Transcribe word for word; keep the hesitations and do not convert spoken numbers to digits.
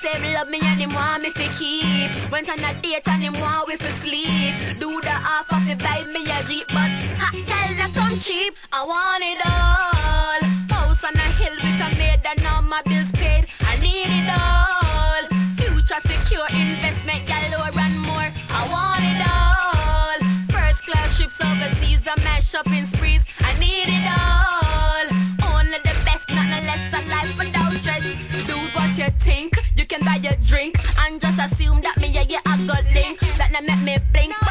say him love me and him want me to keep. Went on a date and him want we for sleep. Do the half of it buy me a Jeep, but hot girl not come cheap. I want it all. House on a hill with a maid and all my bills paid. I need it all. Future secure investment galore and more. I want it all. First class trips overseas and my shopping sprees. I need it all. Only the best, not no less. A life without stress. Do what you think. You can buy a drink and just assume that me yeah yeah I got link. That not make me blink.